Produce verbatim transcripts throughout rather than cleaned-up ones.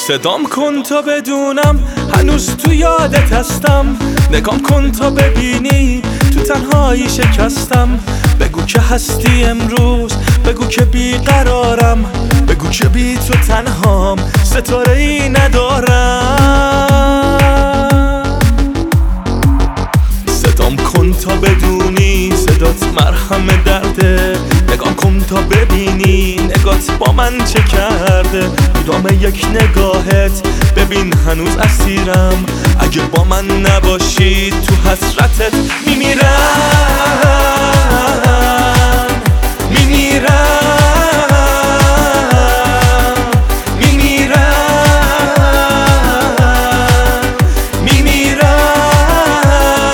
صدام کن تا بدونم هنوز تو یادت هستم. نگام کن تا ببینی تو تنهایی شکستم. بگو که هستی امروز، بگو که بیقرارم، بگو که بی تو تنهام، ستاره ای ندارم. صدام کن تا بدونی صدات مرهم درده. نگام کن تا ببینی نگات با من چه کرده. دام یک نگاهت ببین هنوز اسیرم. اگه با من نباشی تو حسرتت میمیرم، میمیرم، میمیرم، میمیرم.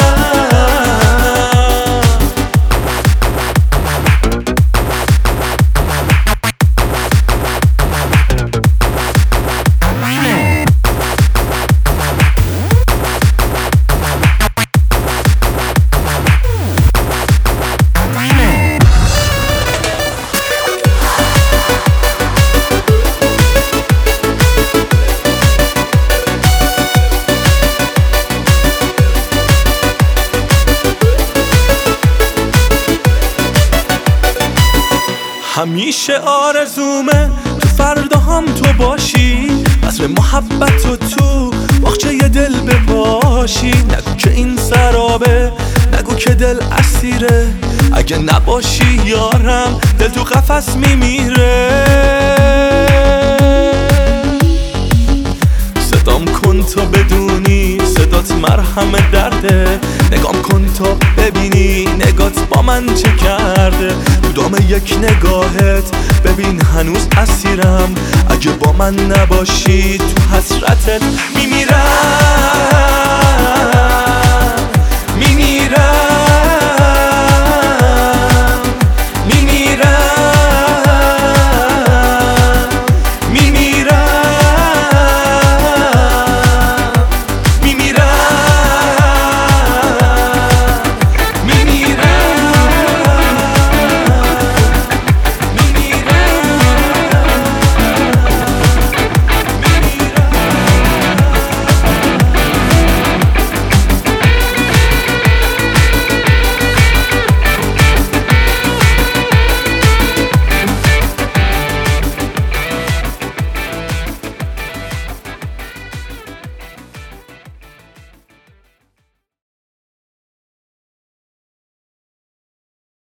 همیشه آرزومه تو فرداهام تو باشی. بذر محبت و تو باغچه ی دل بپاشی. نگو که این سرابه، نگو که دل اسیره. اگه نباشی یارم دل تو قفس میمیره. صدام کن تا بدونی صدات مرهم درده. نگام کن تا ببینی نگات با من چه کرده. تو دام یک نگاهت ببین هنوز اسیرم. اگه با من نباشی تو حسرتت میمیرم.